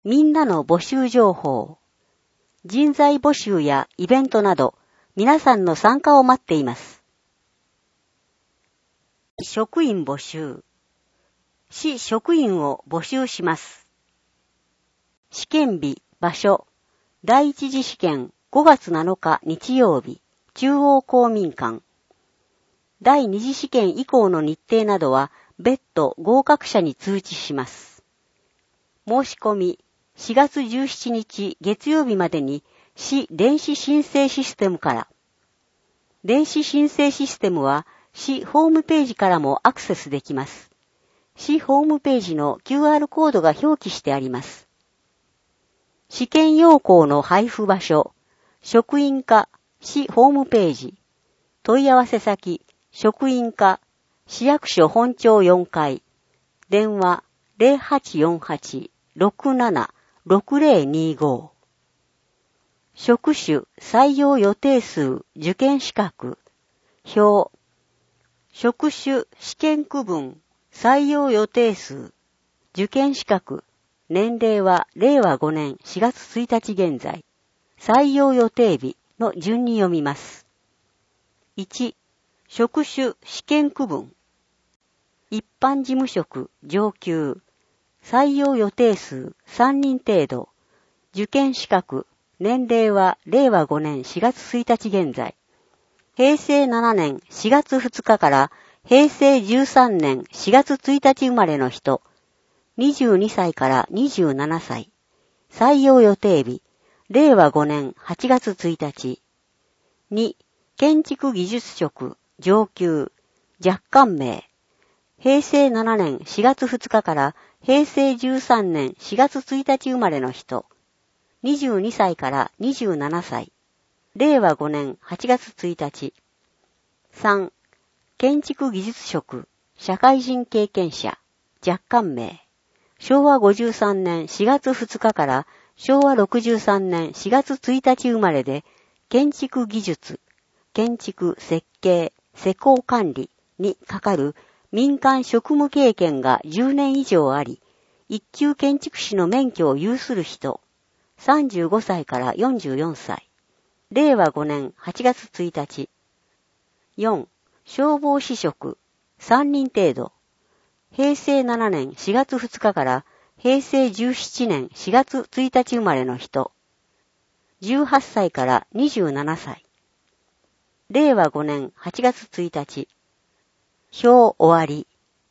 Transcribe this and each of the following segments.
みんなの募集情報。人材募集やイベントなど、皆さんの参加を待っています。職員募集。市職員を募集します。試験日、場所。第一次試験5月7日日曜日、中央公民館。第二次試験以降の日程などは別途合格者に通知します。申し込み、4月17日月曜日までに市電子申請システムから。電子申請システムは市ホームページからもアクセスできます。市ホームページの QR コードが表記してあります。試験要項の配布場所、職員課、市ホームページ、問い合わせ先、職員課、市役所本庁4階、電話 0848-676025。職種、採用予定数、受験資格、表、職種、試験区分、採用予定数、受験資格、年齢は令和5年4月1日現在、採用予定日の順に読みます。1、職種、試験区分、一般事務職、上級、採用予定数3人程度、受験資格、年齢は令和5年4月1日現在、平成7年4月2日から平成13年4月1日生まれの人、22歳から27歳。採用予定日、令和5年8月1日。2、建築技術職、上級、若干名。平成7年4月2日から平成13年4月1日生まれの人。22歳から27歳。令和5年8月1日。3、建築技術職、社会人経験者、若干名。昭和53年4月2日から昭和63年4月1日生まれで、建築技術、建築設計、施工管理にかかる民間職務経験が10年以上あり、一級建築士の免許を有する人、35歳から44歳。令和5年8月1日。4、消防士職、3人程度。平成7年4月2日から平成17年4月1日生まれの人。18歳から27歳。令和5年8月1日。表終わり。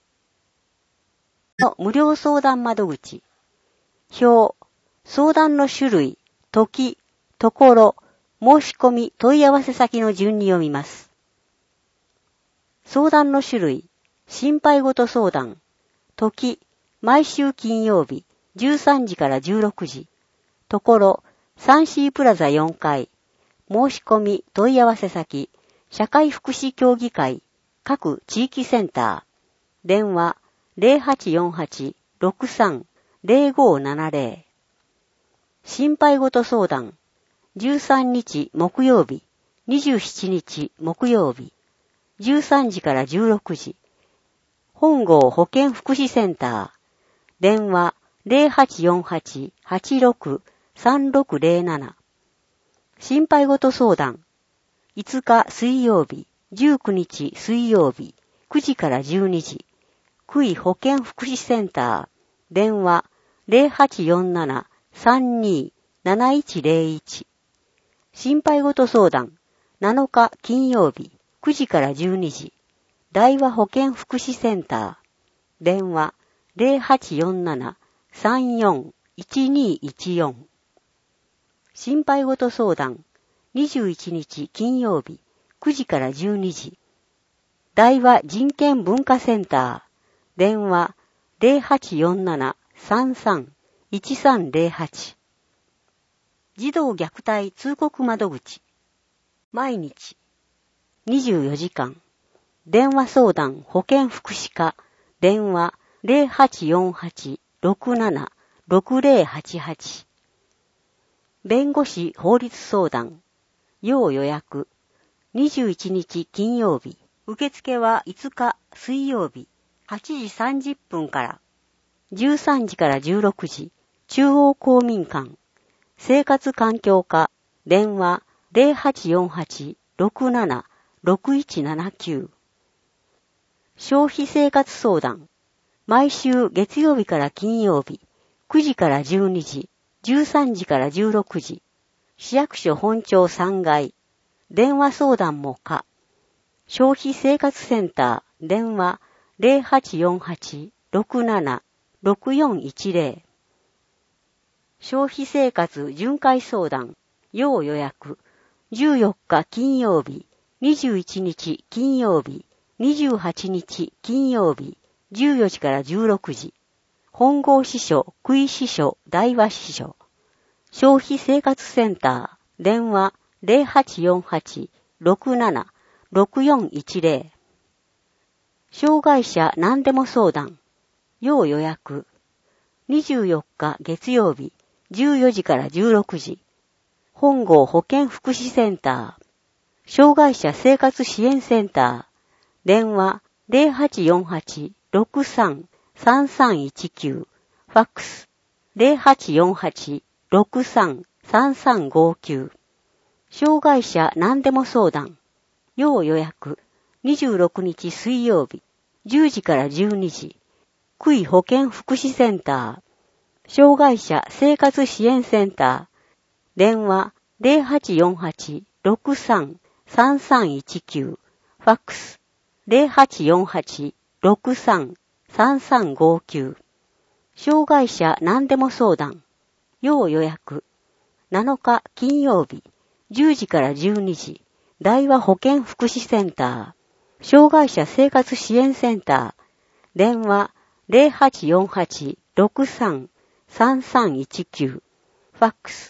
の無料相談窓口。表、相談の種類、時、ところ、申し込み、問い合わせ先の順に読みます。相談の種類、心配事相談。時、毎週金曜日、13時から16時。ところ、3C プラザ4階。申し込み、問い合わせ先、社会福祉協議会、各地域センター。電話、0848-63-0570。心配事相談。13日木曜日、27日木曜日。13時から16時。本郷保健福祉センター。電話0848-86-3607。心配事相談。5日水曜日、19日水曜日、9時から12時。区医保健福祉センター。電話0847-32-7101。心配事相談。7日金曜日、9時から12時。大和保健福祉センター。電話0847-34-1214。心配事相談。21日金曜日、9時から12時。大和人権文化センター。電話0847-33-1308。児童虐待通告窓口。毎日。24時間。電話相談保健福祉課。電話0848-67-6088。弁護士法律相談。要予約。21日金曜日。受付は5日水曜日。8時30分から。13時から16時。 中央公民館、生活環境課、電話0848-67-6179。消費生活相談、毎週月曜日から金曜日、9時から12時、13時から16時、市役所本庁3階、電話相談も可。消費生活センター、電話0848-67-6410。消費生活巡回相談、要予約、14日金曜日、21日金曜日、28日金曜日、14時から16時。本郷支所、久井支所、大和支所。消費生活センター、電話0848-67-6410。障害者何でも相談、要予約。24日月曜日、14時から16時。本郷保健福祉センター、障害者生活支援センター、電話0848-63-3319、ファックス0848-63-3359。障害者何でも相談、要予約。26日水曜日、10時から12時。久井保健福祉センター、障害者生活支援センター、電話0848-63-3319、ファックス0848-63-3359。障害者何でも相談、要予約。7日金曜日、10時から12時。大和保健福祉センター、障害者生活支援センター、電話0848-63-3319、ファックス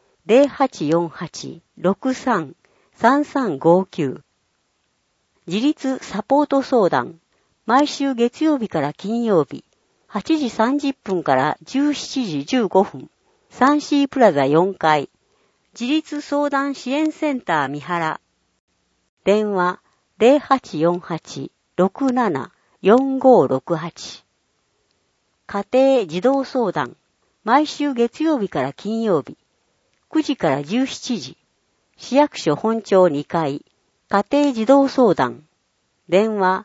0848-63-3359。自立サポート相談、毎週月曜日から金曜日、8時30分から17時15分、サンシープラザ4階、自立相談支援センター三原、電話0848-67-4568。家庭児童相談、毎週月曜日から金曜日、9時から17時、市役所本庁2階、家庭児童相談、電話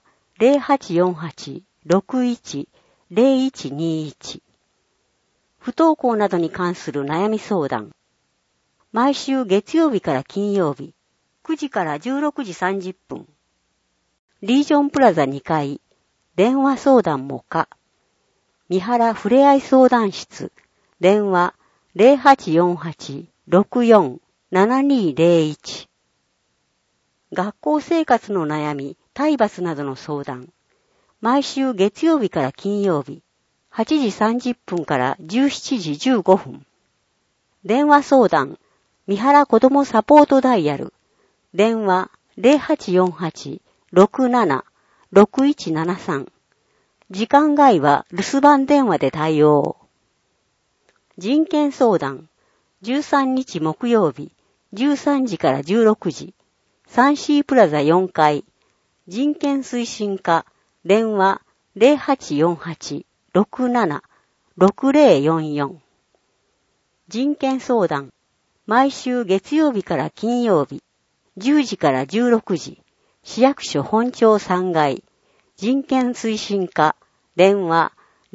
0848-61-0121。不登校などに関する悩み相談、毎週月曜日から金曜日、9時から16時30分。リージョンプラザ2階、電話相談も可。三原ふれあい相談室、電話0848-64-7201。学校生活の悩み、体罰などの相談、毎週月曜日から金曜日、8時30分から17時15分。電話相談、三原子どもサポートダイヤル、電話0848-67-6173。時間外は留守番電話で対応。人権相談、13日木曜日、13時から16時、サンシープラザ4階、人権推進課、電話0848-67-6044。人権相談、毎週月曜日から金曜日、10時から16時、市役所本庁3階、人権推進課、電話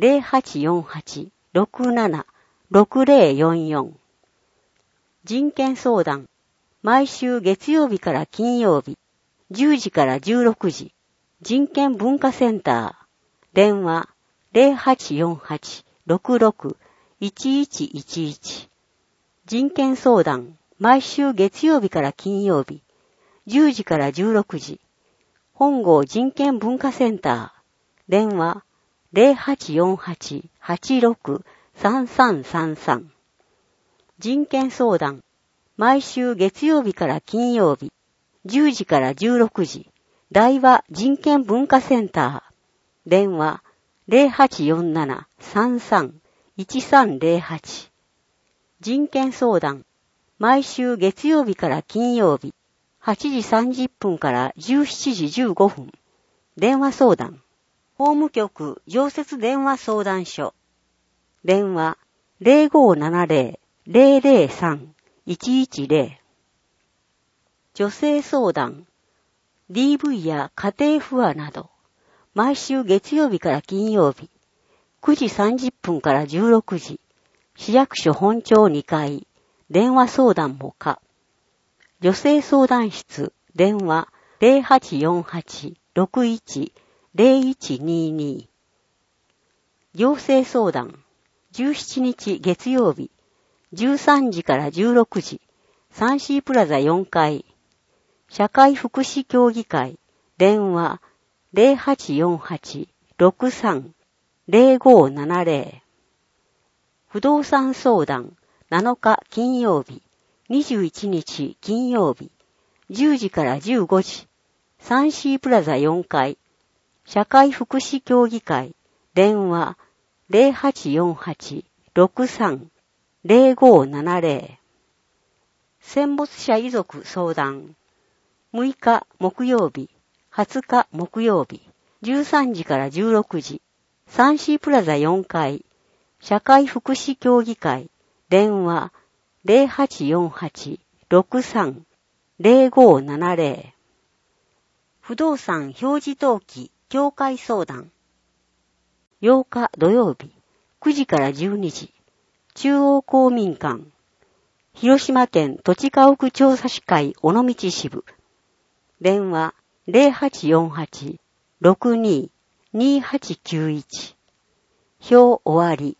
0848-67-6044。人権相談、毎週月曜日から金曜日、10時から16時、人権文化センター、電話0848-66-1111。人権相談、毎週月曜日から金曜日、10時から16時、本郷人権文化センター、電話0848-86-3333。人権相談、毎週月曜日から金曜日、10時から16時、大和人権文化センター、電話0847-33-1308。人権相談、毎週月曜日から金曜日、8時30分から17時15分。電話相談。法務局常設電話相談所。電話 0570-003-110。女性相談、DV や家庭不和など、毎週月曜日から金曜日、9時30分から16時、市役所本庁2階、電話相談も可。女性相談室、電話0848-61-0122。行政相談、17日月曜日、13時から16時、サンシープラザ4階、社会福祉協議会、電話0848-63-0570。不動産相談、7日金曜日、21日金曜日、10時から15時、サンシープラザ4階、社会福祉協議会、電話0848-63-0570。戦没者遺族相談、6日木曜日、20日木曜日、13時から16時、サンシープラザ4階、社会福祉協議会、電話0848-63-0570。不動産表示登記協会相談、8日土曜日、9時から12時、中央公民館、広島県土地家屋調査士会尾道支部、電話0848-62-2891。表終わり。